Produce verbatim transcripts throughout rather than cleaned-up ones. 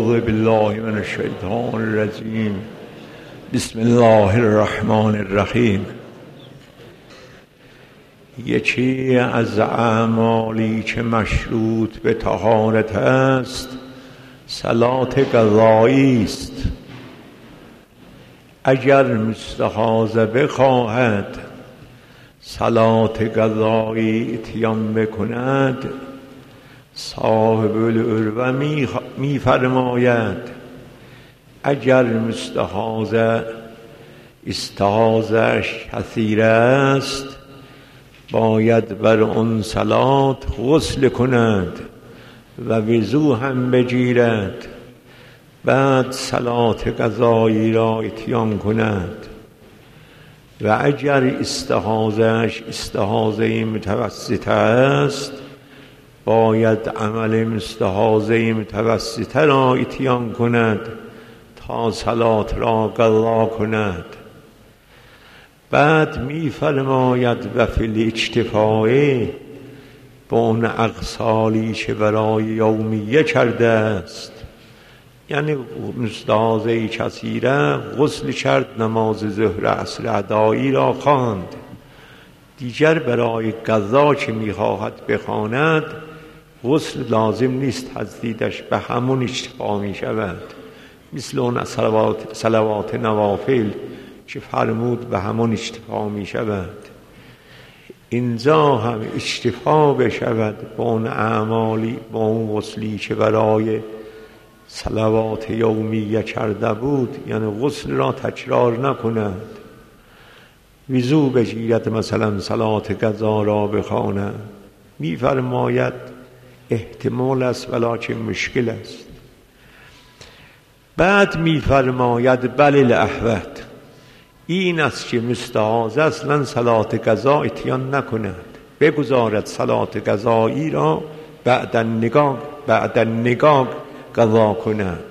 اعوذ بالله من الشیطان الرجیم. بسم الله الرحمن الرحیم. یکی از اعمالی که مشروط به طهارت است صلات قضایی است. اگر مستحاضه بخواهد صلات قضایی اتیان بکند، صاحب العروه می فرماید اگر مستحاضه استحاضه‌اش کثیر است باید بر آن صلات غسل کند و وضو هم بگیرد، بعد صلات قضایی را اتیان کند. و اگر استحاضه‌اش استحاضه متوسطه است باید عمل مستحاضه متوسطه را اتیان کند تا صلات را قضا کند. بعد می فرماید و فی الاکتفاء با اون اغسالی که برای یومیه کرده است، یعنی مستحاضه کثیره غسل کرد، نماز ظهر عصر ادایی را خواند، دیگر برای قضا که میخواهد بخواند غسل لازم نیست، تجدیدش به همون اکتفا می شود. مثل اون صلوات, صلوات نوافل که فرمود به همون اکتفا می شود. اینجا هم اکتفا بشود با اون اعمالی، با اون غسلی که برای صلوات یومیه کرده بود، یعنی غسل را تکرار نکند، وضو بگیرد، مثلا صلات قضا را بخواند. می فرماید احتمال است ولکن مشکل است. بعد می فرماید بل الاحوط، این است که مستحاضه اصلا صلات قضا اتیان نکند، بگذارد صلات قضایی را بعد النگاه بعد النگاه قضا کند.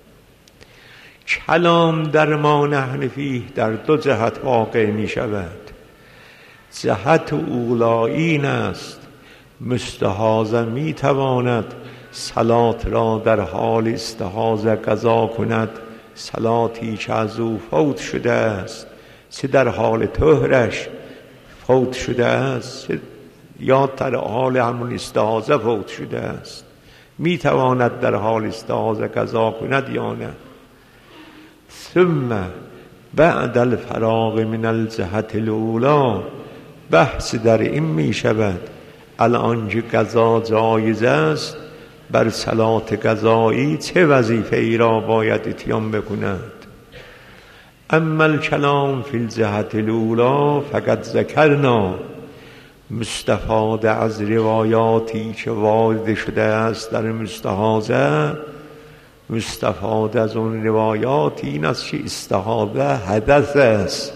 کلام در ما نحن فیه در دو جهت واقع می شود. جهت اولا این است مستحاضه می تواند صلات را در حال استحاضه قضا کند، صلاتی که از او فوت شده است، چه در حال طهرش فوت شده است یا در حال همون استحاضه فوت شده است، می تواند در حال استحاضه قضا کند یا نه. ثم بعد الفراغ من الجهت الاولا، بحث در این می شود الان که قضا جایز است بر صلات قضایی چه وظیفه ای را باید اتیان بکند. اما الکلام فی الجهت الاولا فقد ذکرنا، مستفاد از روایاتی که وارد شده است در مستحاضه، مستفاد از اون روایات این است که استحاضه حدث است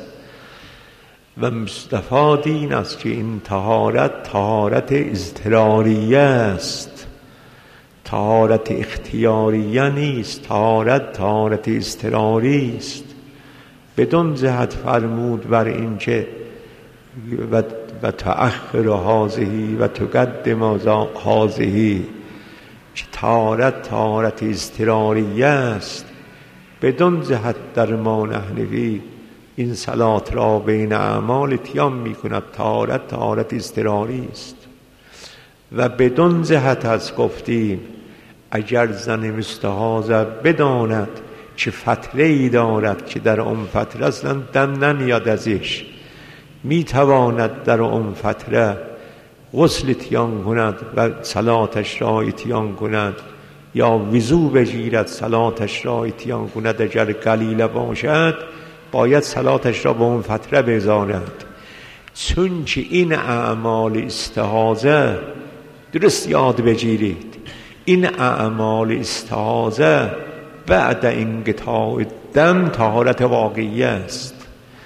و مستفاد این است که این طهارت طهارت اضطراریه است، طهارت اختیاریه نیست، طهارت طهارت اضطراری است. بدون جهت فرمود بر این که و و تأخر هذه و تقدم هذه، که طهارت طهارت اضطراریه است. بدون جهت در ما نحنفی این صلات را بین اعمال اتیان می کند، طهارت طهارت اضطراری است. و بدون جهت از گفتیم اگر زن مستحاضه بداند که فتره ای دارد که در اون فتره اصلا دم نمیاد ازش، می تواند در اون فتره غسل اتیان کند و صلاتش را اتیان کند، یا وضو بگیرد صلاتش را اتیان کند. اگر قلیل باشد باید صلاتش را به اون فتره بذارد، چون که این اعمال استحاضه درست یاد بگیرید، این اعمال استحاضه بعد انقطاع دم طهارت واقعی است.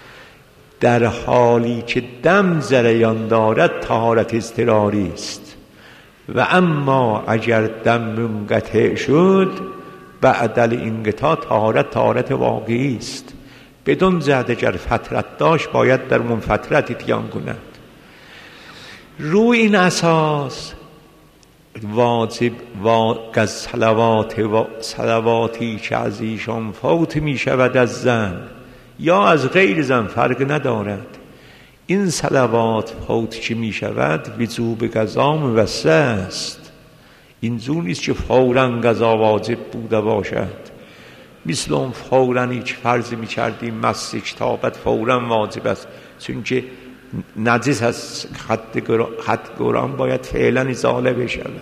در حالی که دم جریان دارد طهارت اضطراری است. و اما اگر دم منقطع شد بعد الانقطاع طهارت طهارت واقعی است. بدون جهت اگر فترت داشت باید در اون فترت اتیان کند. روی این اساس واجب و صلوات و صلواتی که از ایشان فوت می شود از زن یا از غیر زن فرق ندارد. این صلوات فوت که می شود وجوب قضا موسع است. این زور نیست که فوراً قضا واجب بوده باشد. مثل اون فوراً هیچ فرض می کردیم مس کتابت فوراً واجب است، چون که نجس از خط قرآن باید فعلا ازاله بشود.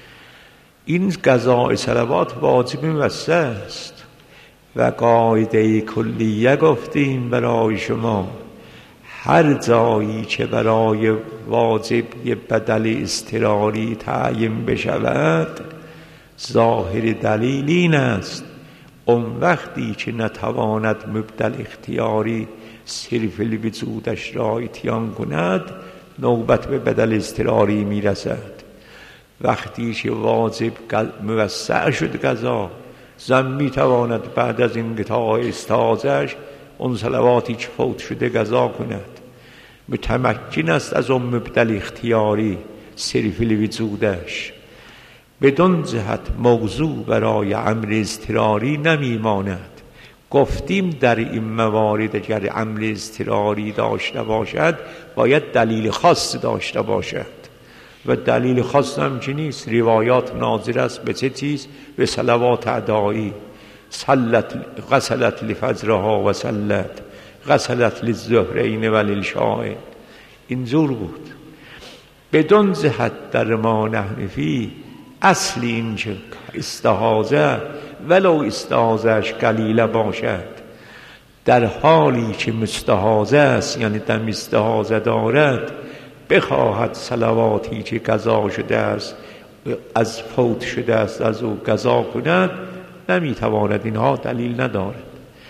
این قضاء صلوات واجب موسع است. و قاعده کلیه گفتیم برای شما، هر جایی که برای واجب یه بدل اضطراری تعیین بشود ظاهر دلیل این است اون وقتی که نتواند مبدل اختیاری صرف الوجودش را اتیان کند نوبت به بدل اضطراری میرسد. وقتی که واجب موسع شد قضا، زن میتواند بعد از انقطاع استاذش اون صلواتی که فوت شده قضا کند. متمکن است از اون مبدل اختیاری صرف الوجودش. بدون جهت موضوع برای امر اضطراری نمیماند. گفتیم در این موارد اگر امر اضطراری داشته باشد باید دلیل خاص داشته باشد و دلیل خاص هم چی نیست. روایات ناظر است به چه چیز؟ به صلوات ادایی. صلت غسلت لفجرها و صلت غسلت للظهرین و للعشاء. اینجور بود. بدون جهت در ما نحنفی اصل اینجا استحاضه ولو استحاضهش قلیله باشد، در حالی که مستحاضه است یعنی دم استحاضه دارد بخواهد صلواتی که قضا شده است از فوت شده است از او قضا کند نمیتواند. اینها دلیل ندارد.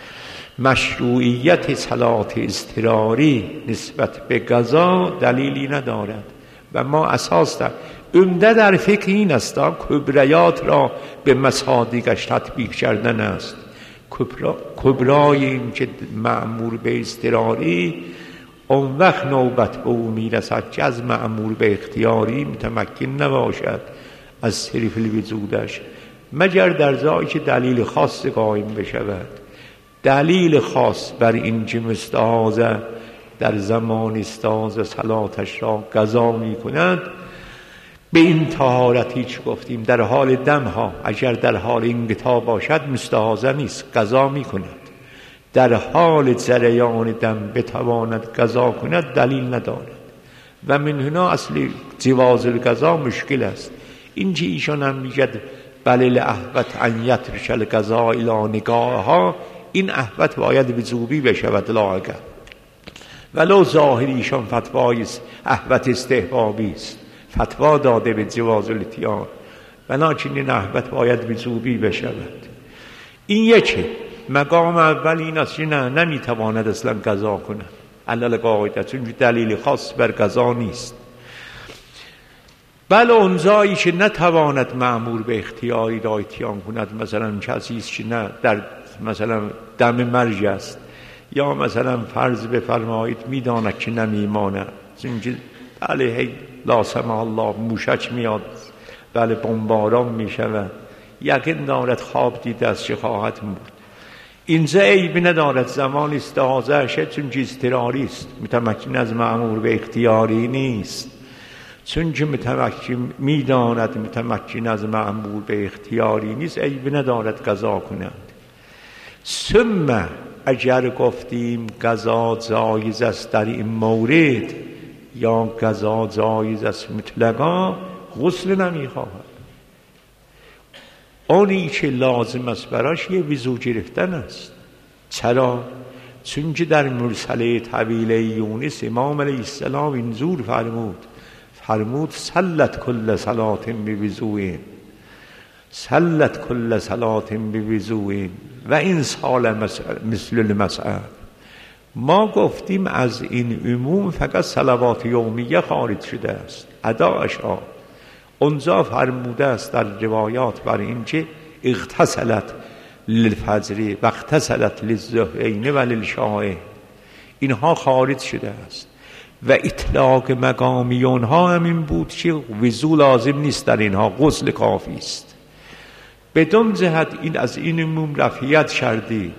مشروعیت صلات اضطراری نسبت به قضا دلیلی ندارد و ما اساس در عمده در فقه این است کبریات را به مصادیقش تطبیق کردن است. کبرا کبرای این که مأمور به اضطراری اون وقت نوبت به او میرسد که از مأمور به اختیاری متمکن نباشد از صرف الوجودش مگر در جایی که دلیل خاص قائم بشود. دلیل خاص بر این که مستحاضه در زمان استحاضه صلاتش را قضا می کند به این طهارتی که گفتیم در حال دم ها اگر در حال انقطاع باشد مستحاضه نیست قضا می کند. در حال جریان دم بتواند قضا کند دلیل ندارد و من هنا اصل جواز القضا مشکل است. این که ایشان هم میگد بل احوت ان یترک القضا الی نگاهها، این احوت باید وجوبی بشود لااقل ولو ظاهر ایشان فتوای احوت استحبابی است، فتوا داده به جواز الاتیان ولکن این احوت باید وجوبی بشود. این یکی مقام اول این است که نه نمیتواند اصلا قضا کند علل قاعده چون دلیل خاص بر قضا نیست. بله اونجایی که نتواند مأمور به اختیاری را اتیان کند، مثلا کسی است که نه در مثلا دم مرج است یا مثلا فرض بفرمایید میداند که نمیماند چون بله هی لا سمح الله موشک میاد بله بمباران میشود یقین دارد خواب دیده است که خواهد مرد. اینجا عیبی ندارد زمان استحاضه شد چون که اضطراری است متمکن از مأمور به اختیاری نیست چون که متمکن میداند متمکن از مأمور به اختیاری نیست عیبی ندارد قضا کنند. ثم اگر گفتیم قضا جایز است در این مورد یا قضا جایز است مطلقا غسل نمیخواهد. اونی که لازم است براش یه وضو گرفتن است. چرا؟ چون که در مرسله طویل یونس امام علیه السلام اینجور فرمود فرمود صلت کل صلات بوضوء صلت کل صلات بوضوء و این سال مثل المسعر. ما گفتیم از این عموم فقط صلوات یومیه خارج شده است اداءش ها. اونجا فرموده است در روایات بر این که اغتسلت للفجر و اغتسلت للظهرین و للعشاء، اینها خارج شده است. و اطلاق مقامی اونها همین بود که وضو لازم نیست در اینها، غسل کافی است. بدون جهت این از این عموم رفعیت شردی.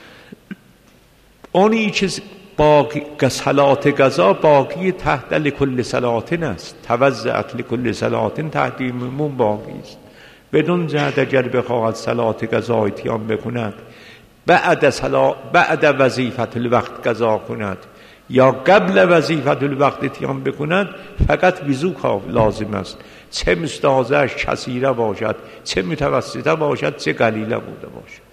اونی چیز باقی صلات قضا باقی تحت لکل صلاتن است، توزعت لکل صلاتن تحت عموم باقی است. بدون جهت اگر بخواهد صلات قضا اتیان بکند بعد صلا بعد وظیفت الوقت قضا کند یا قبل وظیفت الوقت اتیان بکند، فقط وضو لازم است، چه مستازش کثیره باشد، چه متوسطه باشد، چه قلیله بوده باشد.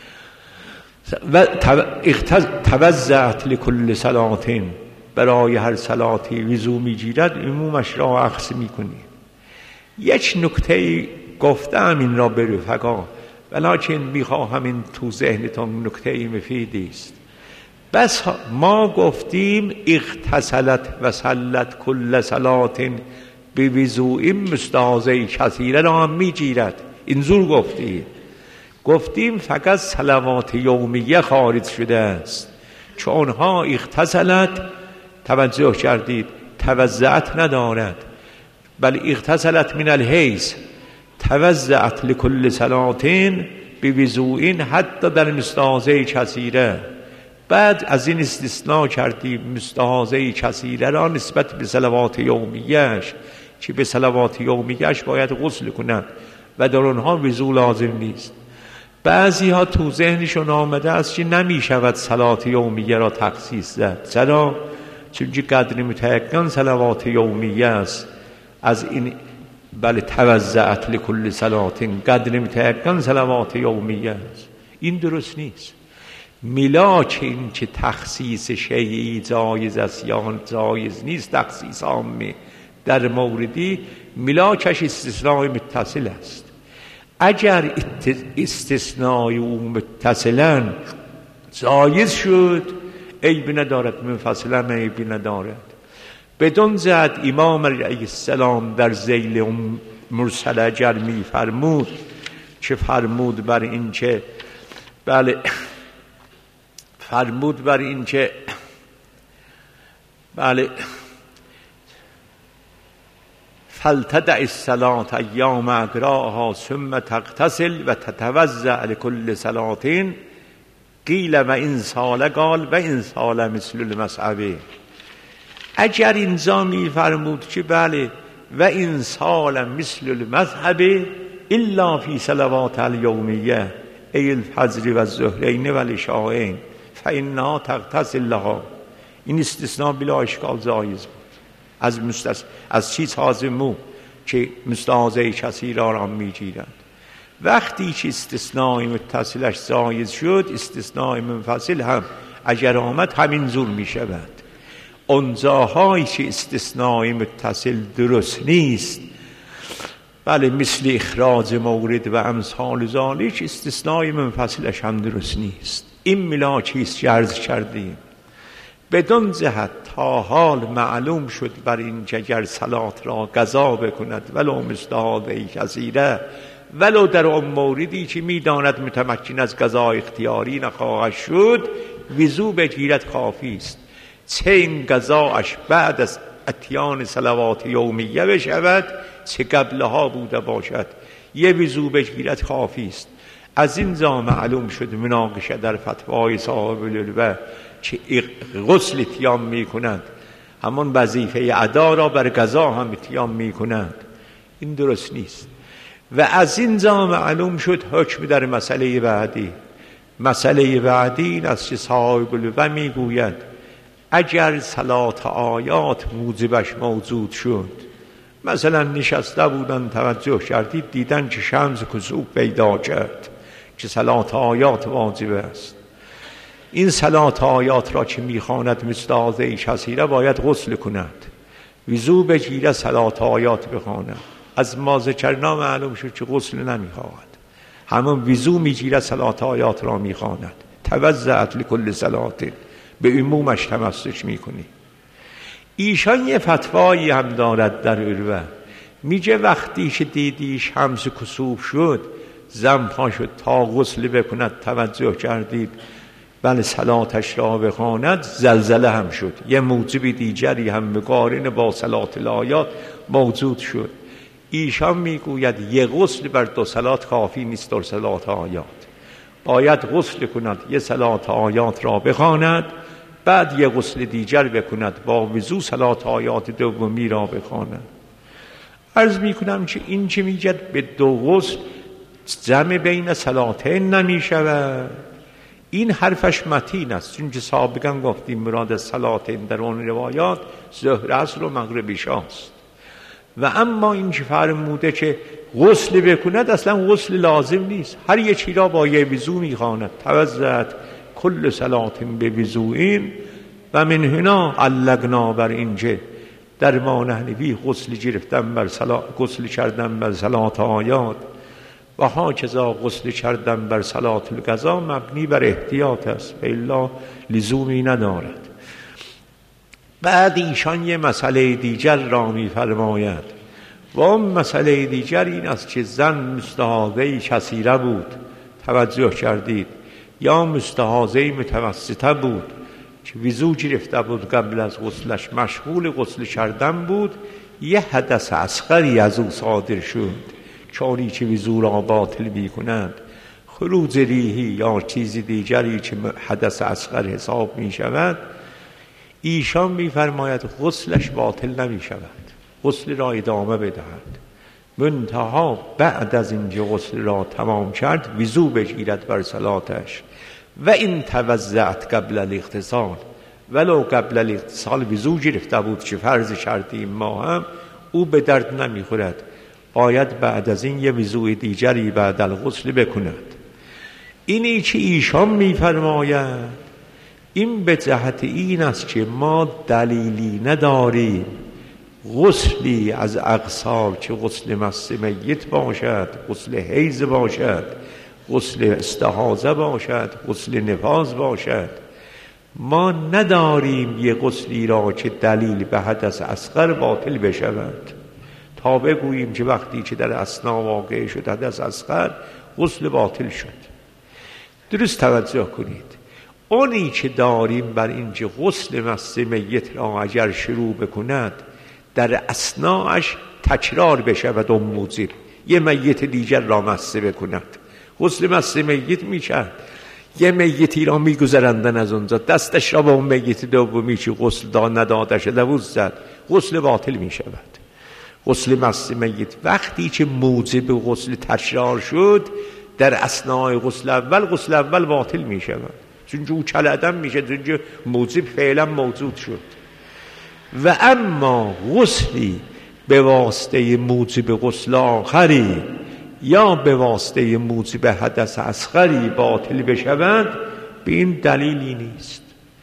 و توزعت لکل صلاتین، برای هر صلاتی وضو میگیرد، عمومش را اخذ میکنی. یک نکته گفتم این را به رفقا، ولیکن میخواهم این تو ذهنتان نکته مفیدی است. بس ما گفتیم اغتسلت و صلت کل صلات به وضوء مستازه کثیره را هم میگیرد، اینجور گفتیم. گفتیم فقط صلوات یومیه خارج شده است، چون ها اغتسلت، توجه کردید، توزعت ندارد، بل اغتسلت من الحیض، توزعت لکل صلاتین به وضوء حتی در مستازه کثیره. بعد از این استثناء کردیم مستازه کثیره را نسبت به صلوات یومیهش، که به صلوات یومیهش باید غسل کند و در آنها وضو لازم نیست. بعضی ها تو ذهنشون آمده است که نمی شود صلات یومیه را تخصیص زد. چرا؟ چون که قدر متیقن صلوات یومیه است. از این بله توزعت لکل صلاتین، قدر متیقن صلوات یومیه است. این درست نیست. ملاک این که تخصیص شیعی جایز است یا جایز نیست، تخصیص عامی در موردی ملاکش استثناء متصل است. اگر استثناء او متصلا جایز شد عیب ندارد، منفصلا عیب ندارد. بدون جهت امام علیه السلام در ذیل مرسل اجر می فرمود که فرمود بر این که بله فرمود بر این که بله فلتدع الصلاة ایام اقراها ثم تغتسل و تتوضأ لكل صلاتین، قیل و این سال قال و این سال مثل المصعبه. اگر اینجا می فرمود که بله و این سال مثل المذهب الا فی صلوات الیومیه ای الفجر و الظهرین و العشاءین فانها تغتسل لها، این استثناء بلا اشکال جایز بود از مستث... از چیز حازمو که مستعاضه کثیره را میگیرند. وقتی که استثناء متصلش جایز شد، استثناء منفصل هم اگر آمد همین زور می شود. اونجاهایی که استثناء متصل درست نیست، بله مثل اخراج مورد و امثال ذالک، استثناء منفصلش هم درست نیست. این ملاکی است که عرض کردیم. بدون جهت تا حال معلوم شد بر این که اگر صلات را قضا بکند ولو مستحاضه کثیره، ولو در اون موردی که میداند متمکن از قضا اختیاری نخواهد شد، وضو بگیرد کافی است. چه این قضاش بعد از اتیان صلوات یومیه بشود، چه قبلها بوده باشد، یه وضو بگیرد کافی است. از این جا معلوم شد مناقشه در فتوای صاحب العلوه که غسل اتیام می کنند، همون وظیفه ادا را بر قضا هم اتیام می کنند. این درست نیست. و از این جا معلوم شد حکم در مسئله بعدی. مسئله بعدی این است که صاحب العلوه می گوید اگر صلات آیات موجبش موجود شد، مثلا نشسته بودن توجه کردید دیدن که شمس کسوف پیدا کرد که صلات آیات واجب است، این صلات آیات را که میخواند مستعاضه کثیره باید غسل کند، وضو بگیرد صلات آیات بخواند. از ما ذکرنا معلوم شد که غسل نمیخواهد، همون وضو میگیرد صلات آیات را میخواند. توزعت لکل صلات، به عمومش تمسک میکنی. ایشان یه فتوایی هم دارد در عروه، میگه وقتی که دیدی شمس کسوف شد زن پا شد تا غسل بکند، توجه کردید بله صلاتش را بخواند زلزله هم شد. یه موجب دیگری هم مقارن با صلات الآیات موجود شد. ایشان میگوید یه غسل بر دو صلات کافی نیست در صلات آیات، باید غسل کند یه صلات آیات را بخواند، بعد یه غسل دیگر بکند با وضو صلات آیات دومی را بخواند. عرض میکنم که این چه میگد به دو غسل جمع بین صلاتین نمیشود. این حرفش متین است، چون که سابقا گفتیم مراد صلاتین در اون روایات ظهر عصر و مغرب عشاست. و اما این که فرموده که غسل بکند اصلا غسل لازم نیست، هر یه چی را با یه وضو میخواند. توضعت کل صلات به وضوئین و من هنا علقنا بر اینجا در ما نحنوی غسل گرفتن بر صلات، غسل کردن بر صلات آیات و ها کذا غسل کردن بر صلات القضا مبنی بر احتیاط است، الا لزومی ندارد. بعد ایشان یه مسئله دیگر را می فرماید و اون مسئله دیگر این است که زن مستحاضه کثیره بود، توجه کردید، یا مستحاضه متوسطه بود که وضو گرفته بود قبل از غسلش مشغول غسل کردن بود، یه حدث اصغری از او صادر شد چاری که وضو را باطل می کند، خروج ریحی یا چیزی دیگری که حدث اصغر حساب می شود، ایشان می فرماید غسلش باطل نمی شود، غسل را ادامه بدهد، منتها بعد از اینکه غسل را تمام کرد وضو بگیرد بر صلاتش. و این توضعت قبل الاغتسال، ولو قبل الاغتسال وضو گرفته بود که فرض کردیم ما هم، او به درد نمی خورد، باید بعد از این یه وضوء دیگری بعد الغسل بکند. اینی که ایشان می فرماید این به جهت این است که ما دلیلی نداریم غسلی از اغسال که غسل مس میت باشد، غسل حیض باشد، غسل استحاضه باشد، غسل نفاس باشد، ما نداریم یه غسلی را که دلیل به حدث اصغر باطل بشود تا بگوییم که وقتی که در اثنا واقع شد حدث اصغر غسل باطل شد. درست توجه کنید، اونی که داریم بر اینکه غسل مس میت را اگر شروع بکند در اثناش تکرار بشود و موجب یه میت دیگر را مس بکند، غسل مس میت میشد، یه میتی را میگذرندن از اونجا دستش را با اون میت دومی که غسل دا نداده شده بود زد، غسل باطل میشود. غسل مس میت وقتی که موجب غسل تکرار شد در اثناء غسل اول، غسل اول باطل میشود، چون او کلعدم میشه، چون موجب فعلا موجود شد. و اما غسلی به واسطه موجب غسل آخری یا به واسطه موجب حدث اصغری باطل بشود، به این دلیلی نیست.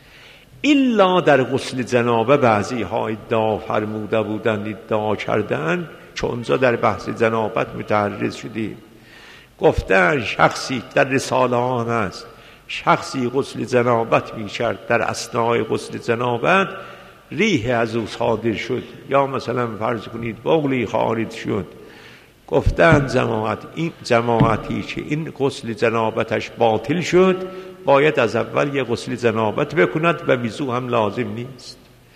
الا در غسل جنابه بعضی ها ادعا فرموده بودند، ادعا کردند، چون در بحث جنابت متعرض شدیم، گفتن شخصی در رساله ها هست، شخصی غسل جنابت می کرد، در اثناء غسل جنابت ریح از او صادر شد یا مثلا فرض کنید بولی خارج شد، گفتن جماعت این جماعتی که این غسل جنابتش باطل شد باید از اول یه غسل جنابت بکند و وضو هم لازم نیست.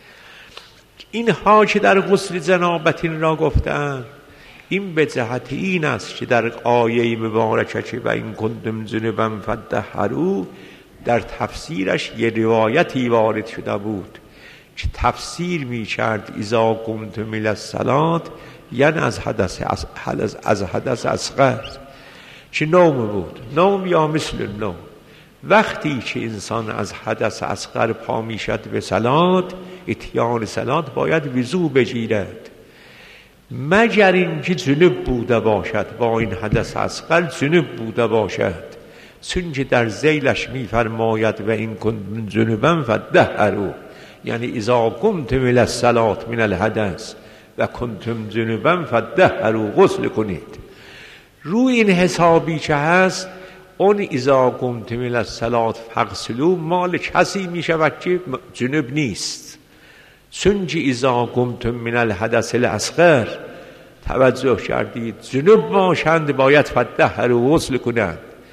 اینها که در غسل جنابت این را گفتن، این به جهت این است که در آیه مبارکه که و این کنتم جنبا فطهروا در تفسیرش یه روایتی وارد شده بود که تفسیر می کرد اذا قمتم الی الصلاة، یعنی از حدث از حدث اصغر که نوم بود، نوم یا مثل نوم. وقتی که انسان از حدث اصغر پا می شد به صلات، اتیان صلات باید وضو بگیرد، مگر اینکه جنب بوده باشد، با این حدث اصغر جنب بوده باشد، چون که در ذیلش می فرماید و این کنتم جنبا فطهروا، یعنی اذا قمتم الی الصلاة من الحدث و کنتم جنبا فطهروا، غسل کنید. روی این حسابی که هست اون اذا قمتم الی الصلاة فاغسلوا مال کسی می شود که جنب نیست، چون که اذا قمتم من الحدث الاصغر، توجه کردید، جنب باشند باید فطهروا غسل کنند،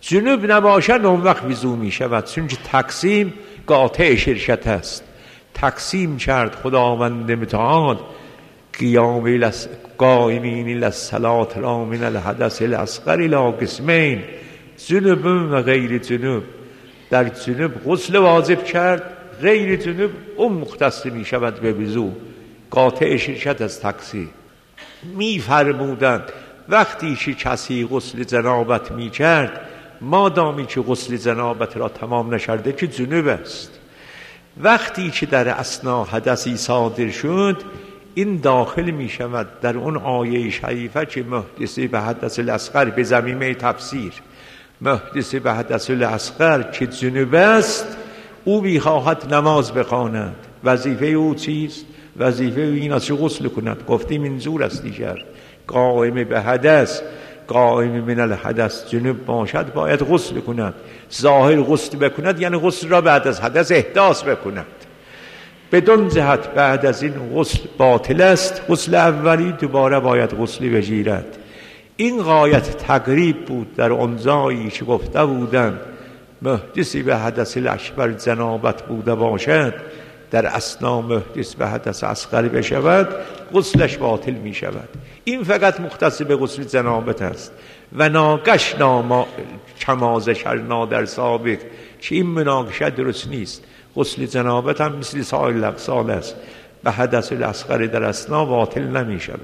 جنوب نباشد اون وقت وضو می شود، چون تقسیم قاطع شرکت است. تقسیم کرد خداوند متعال قیام قائمین للصلاة را من الحدث الاصغر الی قسمین، جنوب و غیر جنوب. در جنوب غسل واجب کرد، غیر جنوب اون مختص می شود به وضو. قاطع شرکت از تقسیم. می فرمودند وقتی که کسی غسل جنابت می کرد، مادامی که غسل جنابت را تمام نشرده که جنوب است. وقتی که در اثنا حدثی صادر شد، این داخل می شود در اون آیه شریفه که محدث به حدث الاصغر به ضمیمه تفسیر، محدث به حدث الاصغر که جنوب است، او میخواهد نماز بخواند، وظیفه او چیست؟ وظیفه او این است که غسل کند. گفتیم این زور است دیگر. قائم به حدث، قائم من الحدث جنوب باشد باید غسل کند. ظاهر غسل بکند یعنی غسل را بعد از حدث احداث بکند. بدون جهت بعد از این غسل باطل است. غسل اولی دوباره باید غسلی بگیرد. این غایت تقریب بود در اون جایی که گفته بودند محدثی به حدث الاکبر جنابت بوده باشد، در اثنا محدث به حدث اصغر بشود، غسلش باطل می شود. این فقط مختص به غسل جنابت است. و ناقش ناما کما ذکرنا در سابق که این مناقشه درست نیست. غسل جنابت هم مثل سایر الاغسال است، به حدث الاصغر در اثنا باطل نمی شود.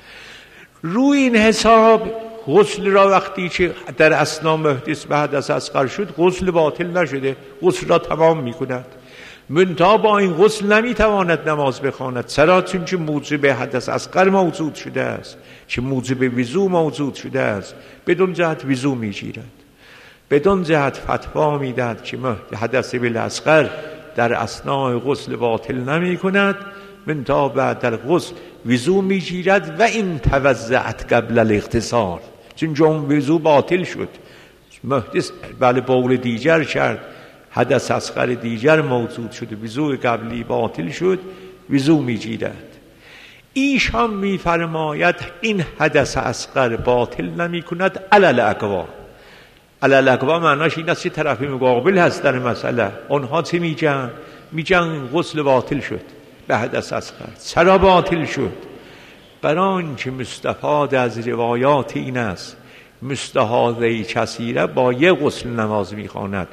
روی این حساب غسل را وقتی که در اثنا محدث به حدث اصغر شد، غسل باطل نشده، غسل را تمام می کند. منتها با این غسل نمیتواند نماز بخواند. چرا؟ چون که موجب حدث اصغر موجود شده است، که موجب وضو موجود شده است. بدون جهت وضو میگیرد، بدون جهت فتوا میدهد که حدث بالاصغر در اثناء غسل باطل نمی کند، منتها بعد در غسل وضو میگیرد. و این توضعت قبل الاغتسال، چون جون وضو باطل شد، محدث بله بول دیگر کرد، حدث اصغر دیگر موجود شد، وضو قبلی باطل شد، وضو میگیرد. ایشان میفرماید این حدث اصغر باطل نمی کند علل اقوا. علل اقوا معناش این است که طرف مقابل هست در مسئله. اونها چی میگن؟ میگن غسل باطل شد به حدث اصغر. چرا باطل شد؟ بران که مستفاد از روایات این است مستحاضه کثیره با یک غسل نماز میخواند،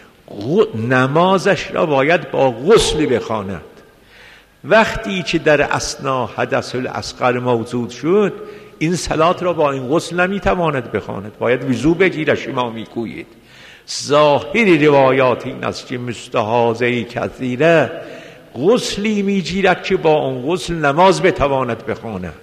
نمازش را باید با غسل بخواند. وقتی که در اثنا حدث الاصغر موجود شد، این صلات را با این غسل نمیتواند بخواند، باید وضو بگیرد. شما میگویید ظاهر روایات این است که مستحاضه کثیره غسلی میگیرد که با اون غسل نماز بتواند بخواند.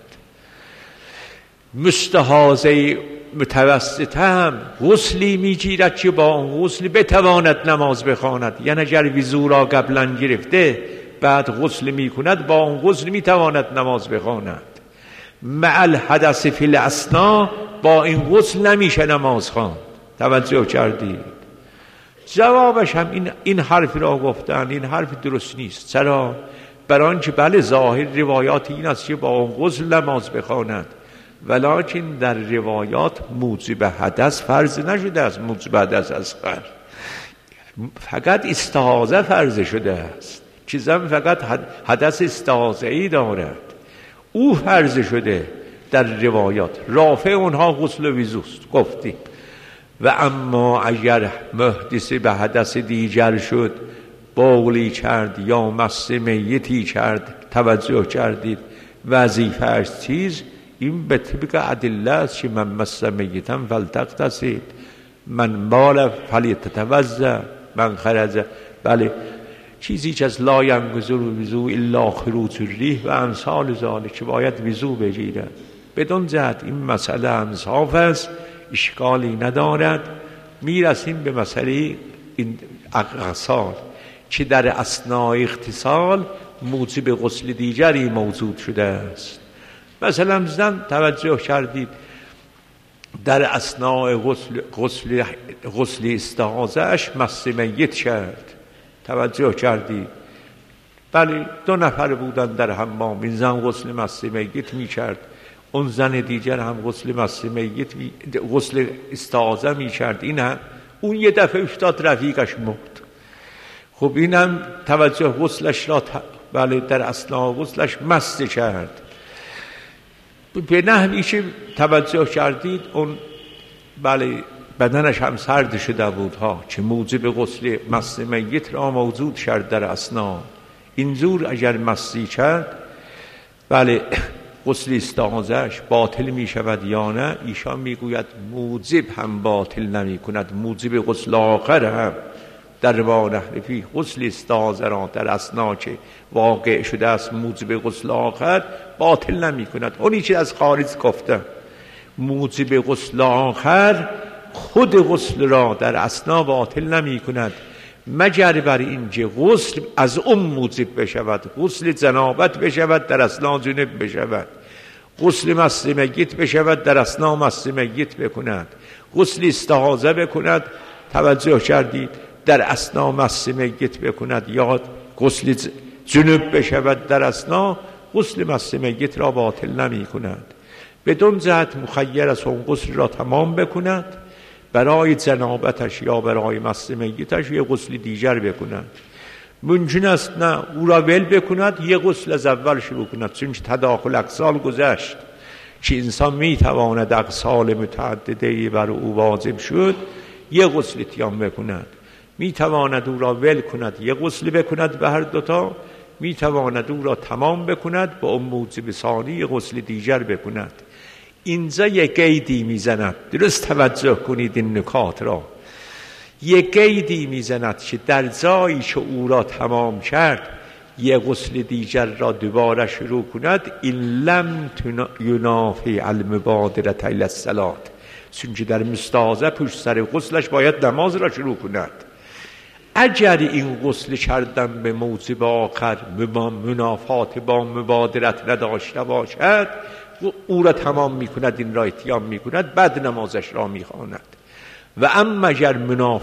مستحاضه متوسط هم غسلی میگیرد که با اون غسل بتواند نماز بخواند. یعنی اگر وضو را قبلا گرفته بعد غسل میکند، با اون غسل میتواند نماز بخواند. مع الحدث فی الاثنا با این غسل نمیشه نماز خواند. توجه کردید؟ جوابش هم این این حرف را گفتن. این حرف درست نیست. چرا؟ برای آنکه بله ظاهر روایات این است که با اون غسل نماز بخواند، ولکن در روایات موجب حدث فرض نشده است. موجب حدث اصغر فقط استحاضه فرض شده است. چیزم فقط حدث استحاضه‌ای دارد، او فرض شده در روایات. رافع اونها غسل و وضوست گفتیم. و اما اگر محدث به حدث دیگر شد، بولی کرد یا مس میتی کرد، توجه کردید وظیفه اش چیز؟ این به طبق ادله است که من مس میتا فلتغتسل، من بال فلیتوضا، من خرج. بله چیزی که از لا ینقض الوضوء الا خروج الریح و امثال ذلک که باید وضو بگیرد. بدون جهت این مسئله انصاف است، اشکالی ندارد. میرسیم به مسئله این اغسال که در اثناء اغتسال موجب غسل دیگری موجود شده است. مثلا زن توجه کردید در اثناء غسل غسل غسل استحاضه اش مس میت کرد. توجه کردید؟ بله دو نفر بودن در حمام، این زن غسل مس میت می کرد، اون زن دیگر هم غسل مس میت می... غسل استحاضه می کرد. این هم اون یه دفعه افتاد رفیقش مرد. خب اینم توجه غسلش را ت... بله در اثناء غسلش مست کرد. به نحوی که توجه کردید اون بله بدنش هم سرد شده بود ها، چه موجب غسل مست میت را موجود شد در اثناء. اینجور اگر مستی کرد بله غسل استعاضه‌اش باطل می شود یا نه؟ ایشان میگوید موجب هم باطل نمی کند، موجب غسل آخر هم در روان حنفی غسل استعاضه را در اثناء که واقع شده است موجب غسل آخر باطل نمی کند. اونی که از خارج گفته موجب غسل آخر خود غسل را در اثناء باطل نمی کند، مگر بر اینکه غسل از اون موجب بشود، غسل جنابت بشود در اثناء جنب بشود، غسل مست میت بشود در اثناء مست میت بکند، غسل استعاضه بکند توجه کردید در اثناء مست میت بکند، یا غسل جنب بشود در اثناء، غسل مست میت را باطل نمی کند. بدون جهت مخیر است اون غسل را تمام بکند، برای جنابتش یا برای مست میتش یه غسل دیگر بکند. ممکن است نه او را ول بکند، یه غسل از اول شروع کند، چون تداخل اغسال گذشت که انسان میتواند اغسال متعدده بر او واجب شد یه غسل اتیام بکند، میتواند او را ول کند یه غسل بکند به هر دوتا، میتواند او را تمام بکند با اون موجب ثانی یه غسل دیگر بکند. اینجا یک قیدی میزند، درست توجه کنید این نکات را، یک قیدی میزند که در جایی که او را تمام کرد یک غسل دیگر را دوباره شروع کند، این لم ینافی المبادره الی الصلاه، چون که در مستعاضه پشت سر غسلش باید نماز را شروع کند. اگر این غسل کردن به موجب آخر منافات با مبادرت نداشته باشد او را تمام می کند، این را اتیام می کند، بعد نمازش را می خواند. و اما اگر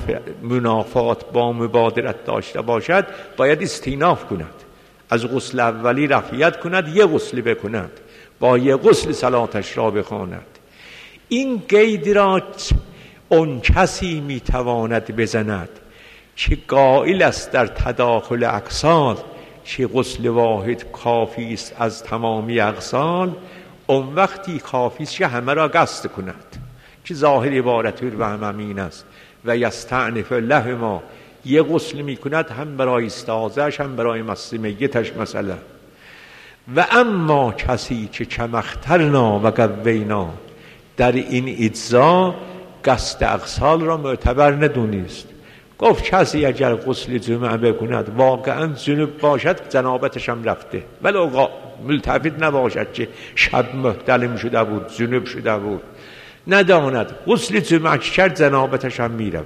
منافات با مبادرت داشته باشد باید استیناف کند، از غسل اولی رفعیت کند، یه غسل بکند، با یه غسل صلاتش را بخواند. این قید را اون کسی می تواند بزند که قائل است در تداخل اغسال که غسل واحد کافی است از تمامی اغسال، اون وقتی کافی است که همه را قصد کند، که ظاهر عبارت و هم امین است. و یستعنف لهما، یه غسل می کند هم برای استعاضه‌اش هم برای مست میتش مثلا. و اما کسی که کمخترنا و قوینا در این اجزا قصد اغسال را معتبر ندونست، گفت کسی اگر غسل جمعه بکند واقعا جنوب باشد جنابتش هم رفته، ولی ملتفت نباشد که شب محتلم شده بود جنوب شده بود، نداند غسل جمعه کرد جنابتش هم می رود.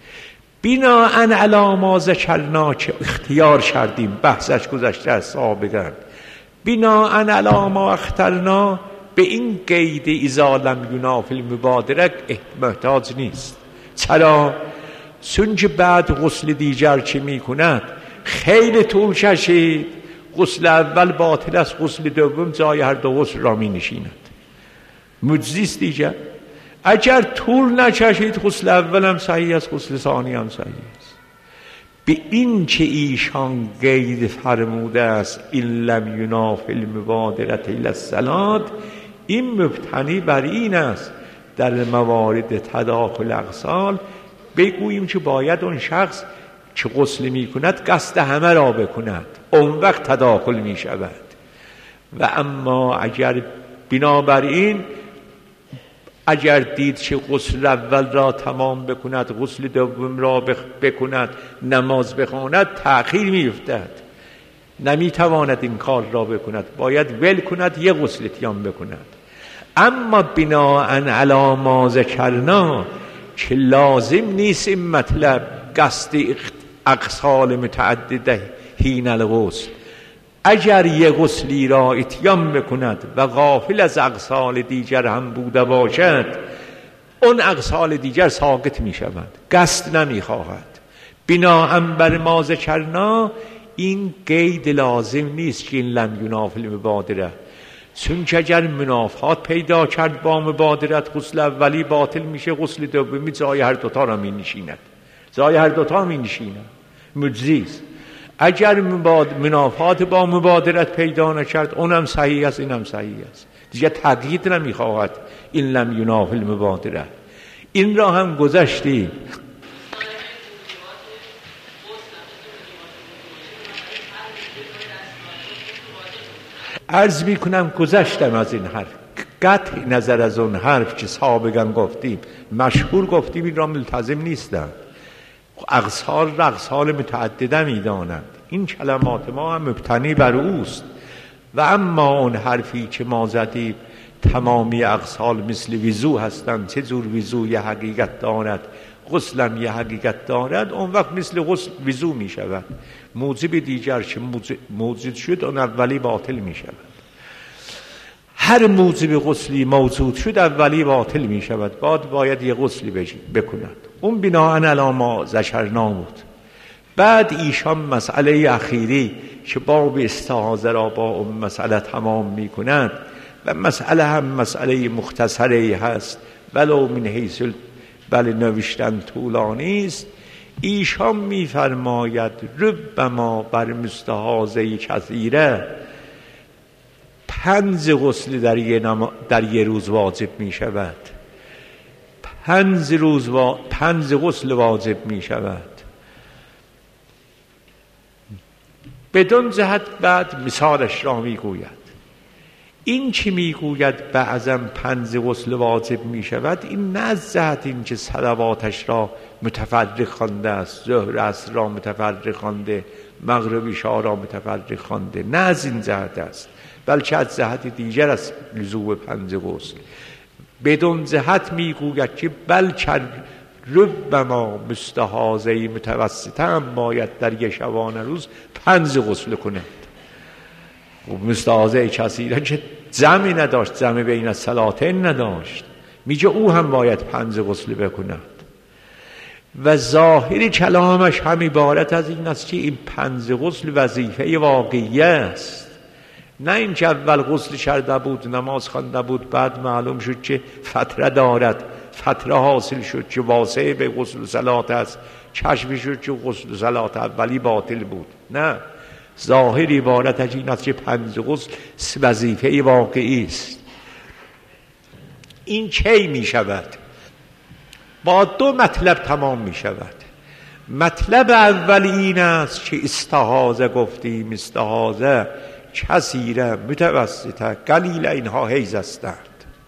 بناءً علی ما ذکرنا که اختیار کردیم، بحثش گذشته از سابقا، بناءً علی ما اخترنا به این قید اذا لم ینافی المبادره محتاج نیست. چرا؟ چون که بعد غسل دیگر چه می کند خیلی طول کشید، غسل اول باطل است، غسل دوم جای هر دو غسل را می نشیند، مجزیست دیگر. اگر طول نکشید غسل اول هم صحیح است، غسل ثانی هم صحیح است. به این که ایشان قید فرموده است این لم ینافی المبادره الی الصلاه، این مبتنی بر این است در موارد تداخل اغسال بگوییم که باید اون شخص که غسل می کند قصد همه را بکند، اون وقت تداخل می شود. و اما اگر بنابراین اگر دید که غسل اول را تمام بکند غسل دوم را بکند نماز بخواند تأخیر می افتد، نمی تواند این کار را بکند، باید ول کند یه غسل اتیام بکند. اما بناءً علی ما ذکرنا که لازم نیست این مطلب قصد اغسال متعدده حین الغسل، اگر یه غسلی را اتیام بکند و غافل از اغسال دیگر هم بوده باشد اون اغسال دیگر ساقط می شود، قصد نمی خواهد. بناءً بر ما ذکرنا این قید لازم نیست که این لم ینافی المبادره، چون که اگر منافات پیدا کرد با مبادرت غسل اولی باطل میشه، غسل دومی جای هر دوتا را می نشیند، جای هر دوتا می نشیند، مجزیست. اگر منافات با مبادرت پیدا نکرد اونم صحیح است اینم صحیح است، دیگه تقیید نمیخواهد این لم یناف المبادره. این را هم گذشتیم. عرض می کنم گذشتم از این حرف، قطع نظر از اون حرف که سابقا گفتیم، مشهور گفتیم، این را ملتزم نیستند. اقصال را اقصال متعدده می دانند. این کلمات ما هم مبتنی بر اوست. و اما اون حرفی که ما زدیم تمامی اقصال مثل وضو هستند، چه جور وضو یه حقیقت دارد، غسلم یه حقیقت دارد، اون وقت مثل غسل وضو می شود. موجب دیگر که موجود شد اون اولی باطل می شود. هر موجب غسلی موجود شد اولی باطل می شود، بعد باید یه غسلی بکند. اون بناهن علی ما ذکرنا بود. بعد ایشان مسئله اخیری که باب استعاذه را با اون مسئله تمام می کند و مسئله هم مسئله مختصری هست ولو من حیث بله نوشتن طولانی است. ایشان می فرماید ربما بر مستحاضه کثیره پنج غسل در یه, نما... در یه روز واجب می شود، پنج روز و... پنج غسل واجب می شود. بدون جهت بعد مثالش را می گوید. این که می گوید بعضا پنج غسل واجب می شود، این نه از جهت این که صلواتش را متفرق خوانده است، ظهر عصر را متفرق خوانده، مغرب عشا را متفرق خوانده، نه از این جهت است، بلکه از جهت دیگر است لزوم پنج غسل. بدون جهت می گوید که بلکه ربما مستحاضه متوسطه هم باید در یک شبانه روز پنج غسل کند. مستحاضه کثیره که جمعی نداشت، جمع بین الصلاتین نداشت، میگه او هم باید پنج غسل بکند. و ظاهر کلامش هم عبارت از این است که این پنج غسل وظیفه واقعی است، نه این که اول غسل کرده بود، نماز خوانده بود، بعد معلوم شد که فتره دارد، فتره حاصل شد که واسه به غسل و صلات است، کشف شد که غسل و صلات اولی باطل بود. نه، ظاهر عبارت از این است که پنج غسل وظیفه واقعی است. این کی می شود؟ با دو مطلب تمام می شود. مطلب اولی این است که استحاضه گفتیم، استحاضه کثیره، متوسطه، قلیل اینها حیض هستند.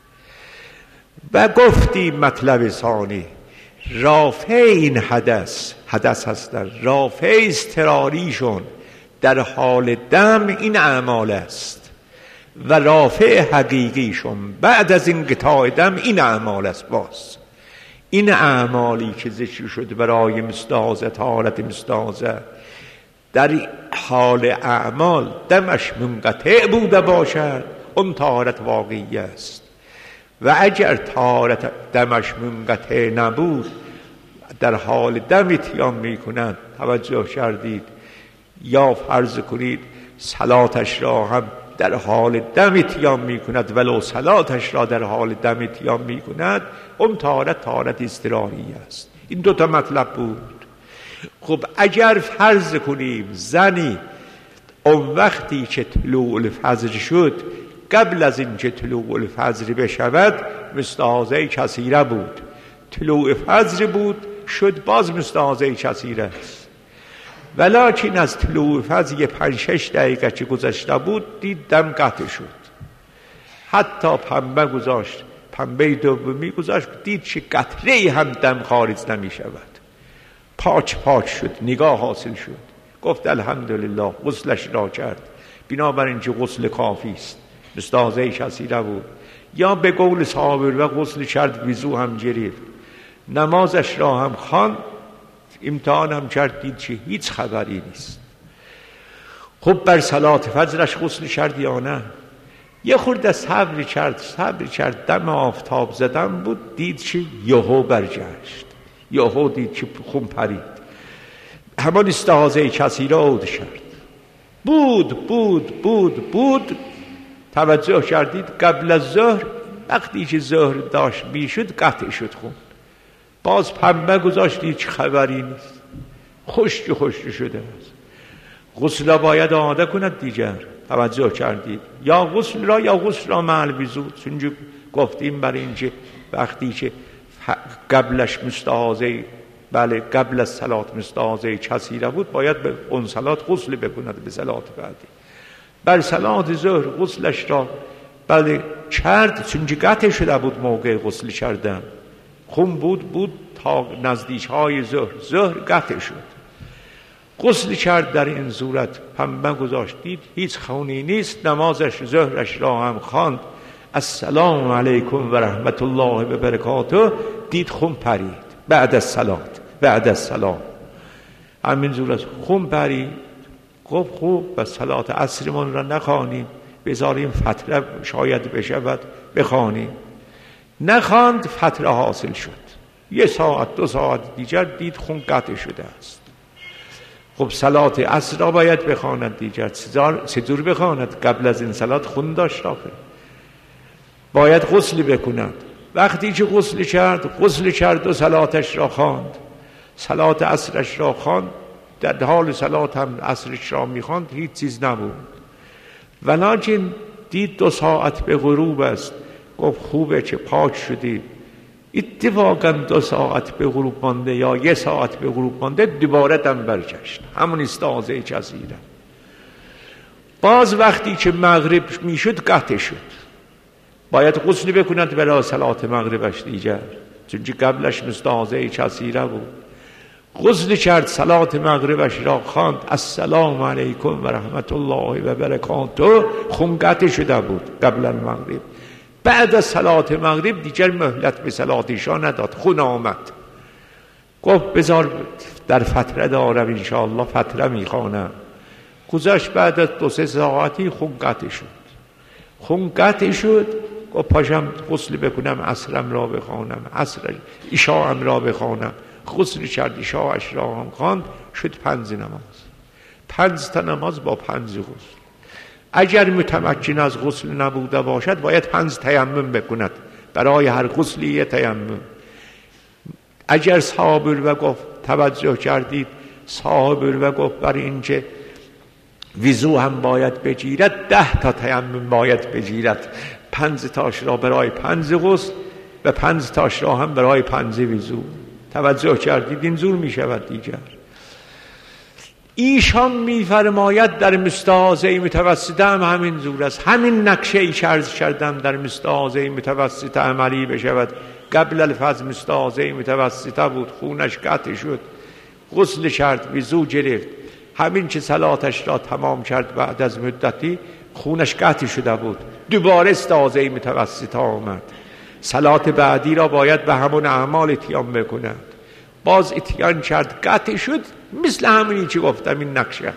و گفتیم مطلب ثانی رافع این حدث حدث هستند، رافع اضطراریشون در حال دم این اعمال است و رافع حقیقیشون بعد از این قطاع دم این اعمال است. باز این اعمالی که ذکر شد برای مستحاضه، طهارت مستحاضه، در حال اعمال دمش منقطع بوده باشد اون طهارت واقعی است. و اگر طهارت دمش منقطع نبود، در حال دم اتیان می کند، توجه کردید، یا فرض کنید صلاتش را هم در حال دم اتیان می کند، ولو صلاتش را در حال دم اتیان می کند، اون طهارت طهارت اضطراری است. این دوتا مطلب بود. خب اگر فرض کنیم زنی اون وقتی که طلوع الفجر شد، قبل از این که طلوع الفجر بشود مستحاضه کثیره بود، طلوع فجر بود شد باز مستحاضه کثیره است. ولکن از طلوع فجر یه پنج شش دقیقه که گذشته بود دید دم قطع شد، حتی پنبه گذاشت، پنبه دومی گذاشت، دید که قطره هم دم خارج نمی شود، پاک پاک شد، نگاه حاصل شد، گفت الحمدلله، غسلش را کرد. بنابراین که غسل کافی است، مستحاضه کثیره بود. یا به قول صحابه و غسل کرد، وضو هم گرفت، نمازش را هم خواند، امتحان هم کرد، دید که هیچ خبری نیست. خب بر صلات فجرش غسل کرد یا نه؟ یه خورده صبر کرد، صبر کرد، دم آفتاب زدن بود، دید که یهو برگشت، یهو دید که خون پرید، همان استحاضه کثیره عود شد. بود بود بود بود توجه کردید قبل از ظهر وقتی که ظهر داشت میشد قطع شد خون، باز پنبه گذاشتید چه خبری نیست، خشک خشک شده است. غسل باید آماده کند دیگر، توجه کردید، یا غسل را یا غسل را مع الوضو. چون گفتیم برای اینکه وقتی که قبلش مستحاضه، بله قبل از صلات مستحاضه کثیره بود، باید به اون صلات غسل بکند به صلات بعدی. بر صلات ظهر غسلش را بله کرد، چون قطع شده بود موقع غسل کردن، خون بود بود تا نزدیک های ظهر، ظهر قطع شد، غسل کرد. در این صورت پنبه گذاشتید، هیچ خونی نیست، نمازش ظهرش را هم خواند، السلام علیکم و رحمت الله و برکاته، دید خون پرید بعد از صلات، بعد از سلام همین صورت خون پرید. گفت خوب و صلات عصرمون را نخوانیم، بذاریم فتره شاید بشود بخوانیم. نخواند، فتره حاصل شد، یه ساعت دو ساعت دیگر دید خون قطع شده است. خب صلات عصر را باید بخواند دیگر، چطور بخواند؟ قبل از این صلات خون داشت آخه، باید غسل بکند. وقتی که غسل کرد، غسل کرد و صلاتش را خواند، صلات عصرش را خواند، در حال صلات هم عصرش را میخواند، هیچ چیز نبود. ولکن دید دو ساعت به غروب است، گفت خوبه که پاک شدی. اتفاقا دو ساعت به غروب مانده یا یه ساعت به غروب مانده، دوباره دم برگشت، همون استعاضه جزیره. باز وقتی که مغرب میشد قطع شد، باید غسل بکند برای صلات مغربش دیگر، چون قبلش مستعاضه جزیره بود. غسل کرد، صلات مغربش را خواند، السلام علیکم و رحمت الله و برکاته، خون قطع شده بود قبل المغرب. بعد از صلات مغرب دیگر مهلت به صلاتشا نداد، خون آمد. گفت بذار در فتره دارم انشاءالله، فتره میخوانم. گذشت بعد از دو سه ساعتی خون قطع شد، خون قطع شد. گفت پاشم غسل بکنم، عصرم را بخوانم، عصر عشاءم را بخوانم. غسل کرد، عشاءش را هم خواند، شد پنج نماز، پنج تا نماز با پنج غسل. اگر متمکن از غسل نبوده باشد، باید پنج تیمم بکند، برای هر غسلی یه تیمم. اگر صابر و گفت، توجه کردید، صابر و گفت برای اینکه وضو هم باید بگیرد، ده تا تیمم باید بگیرد، پنج تاش را برای پنج غسل و پنج تاش را هم برای پنج وضو. توجه کردید؟ این زور می شود دیگر. ایشان می فرماید در مستعاضه متوسطه هم همین زور است. همین نقشه ای عرض کردم در مستعاضه متوسطه عملی بشود. قبل الفاظ مستعاضه متوسطه بود، خونش قطع شد، غسل کرد، وضو گرفت، همین که صلاتش را تمام کرد، بعد از مدتی خونش قطع شده بود، دوباره استعاضه متوسطه آمد. صلات بعدی را باید به همون اعمال اتیان بکند. باز اتیان کرد، قطع شد، مثل همونی که گفتم این نقشه.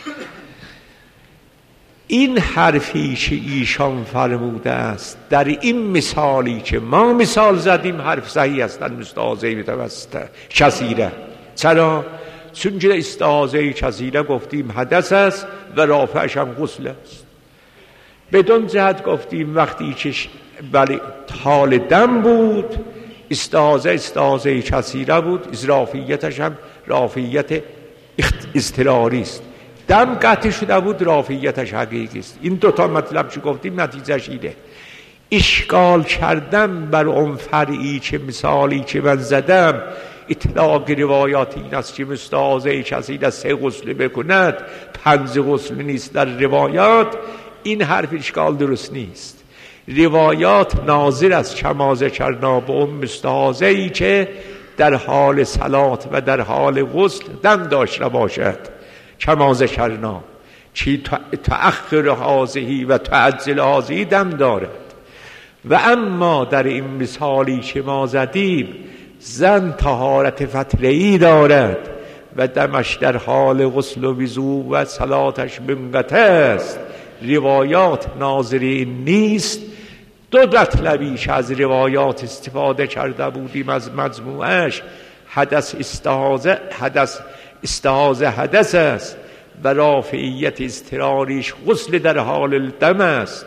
این حرفی که ایشان فرموده است در این مثالی که ما مثال زدیم، حرف صحیح است در مستعاضه متوسطه کثیره. چرا؟ چون که استعاضه کثیره گفتیم حدث است و رافعش هم غسل است. بدون جهت گفتیم وقتی که بله حال دم بود، استعاضه استعاضه کثیره بود، رافعیتش هم رافعیت اضطراری است. دم قطع شده بود، رافعیتش حقیقی است. این دوتا مطلب که گفتیم نتیجهش اینه. اشکال کردم بر اون فرعی که مثالی که من زدم، اطلاق روایات این است که مستعاضه کثیره سه غسل بکند، پنج غسل نیست در روایات. این حرف اشکال درست نیست. روایات ناظر است کما ذکرنا به اون مستعاضه‌ای که در حال صلات و در حال غسل دم داشته باشد، کما ذکرنا چی تأخر هذه و تعجل هذه دم دارد. و اما در این مثالی که ما زدیم، زن طهارت فتره‌ای دارد و دمش در حال غسل و وضو و صلاتش منقطع است. روایات ناظرین نیست. دو مطلبی که از روایات استفاده کرده بودیم از مجموعش، حدث استعاضه، حدث استعاضه حدث است و رافعیت اضطراریش غسل در حال دم است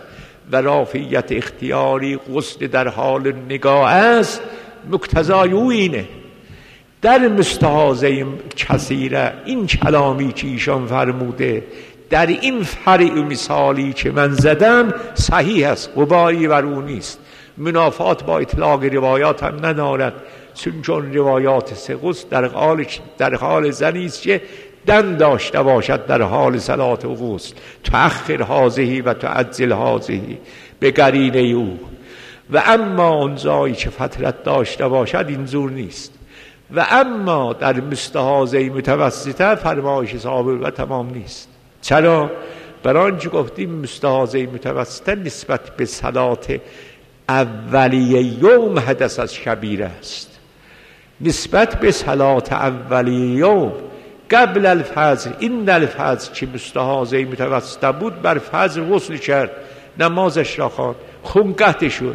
و رافعیت اختیاری غسل در حال نگاه است، مقتضای او اینه. در مستحاضه کثیره این کلامی که ایشان فرموده در این فرع مثالی که من زدم صحیح است، غباری بر او نیست، منافات با اطلاق روایات هم ندارد، چون روایات سقوس در حال در حال زنی است که دم داشته باشد در حال صلات و غسل، تأخر هذه و تعجل هذه به قرینه او. و اما اون جایی که فترت داشته باشد این زور نیست. و اما در مستحاضه متوسطه فرمایش ثابت و تمام نیست. چرا؟ برای آنچه گفتیم مستحاضه متوسطه نسبت به صلات اولیه یوم حدث از کبیره است. نسبت به صلات اولیه یوم قبل الفجر، این الفجر که مستحاضه متوسطه بود بر فجر غسل کرد، نمازش را خواند، خون قطع شد،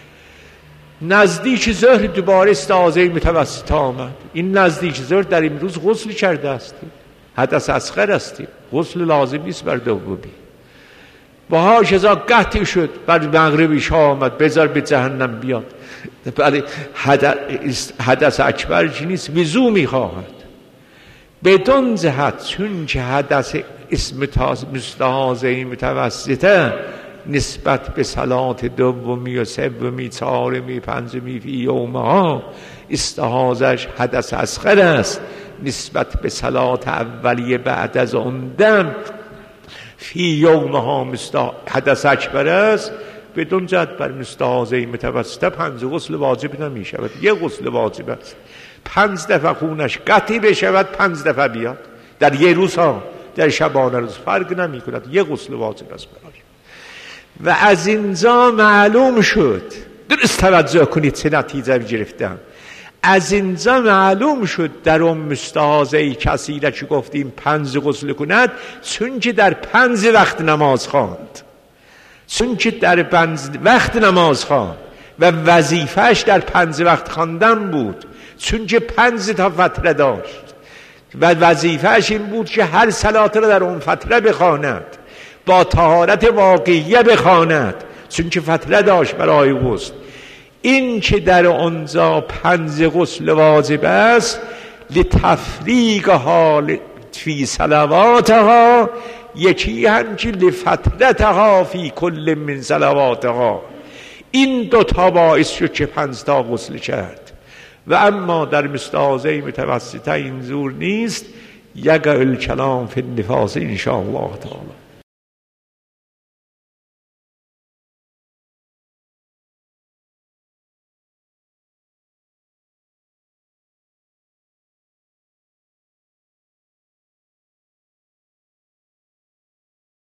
نزدیک ظهر دوباره استحاضه متوسطه آمد، این نزدیک ظهر در این روز غسل کرده استیم، حدث اصغر استیم، غسل لازم نیست بر دومی. با هاشذا قطع شد، بر مغربی شاه آمد، بذار به جهنم بیاد، ولی حدث اکبر چی نیست، وضو میخواهد. بدون جهت چون که حدث اسم مستحاضه متوسطه نسبت به صلات دومی و سومی چهارمی پنجمی فی یومها استحاضه‌اش حدث اصغر است، نسبت به صلات اولیه بعد از اون دم فی یومها حدث اکبر است. بدون جهت بر مستحاضه متوسطه پنج غسل واجب نمی شود، یک غسل واجب است. پنج دفعه خونش قطعی بشود، پنج دفعه بیاد در یه روز ها، در شبانه روز فرق نمی کند، یک غسل واجب است برای. و از اینجا معلوم شد، درست توجه کنید چه نتیجه گرفتم، از اینجا معلوم شد در اون مستحاضه کثیره که گفتیم پنج غسل کند، چون که در پنج وقت نماز خواند، چون که در پنج وقت نماز خواند و وظیفهش در پنج وقت خواندن بود، چون که پنج تا فتره داشت و وظیفهش این بود که هر صلات را در اون فتره بخواند، با طهارت واقعیه بخواند، چون که فتره داشت برای غسل. این که در آنجا پنج غسل واجب است، لتفریق حال فی صلواتها، یکی هم که لفترتها فی کل من صلواتها. این دو تا باعث شد که پنج تا غسل کرد. و اما در مستحاضه متوسطه این زور نیست. یقع الکلام فی النفاس ان شاء الله تعالی.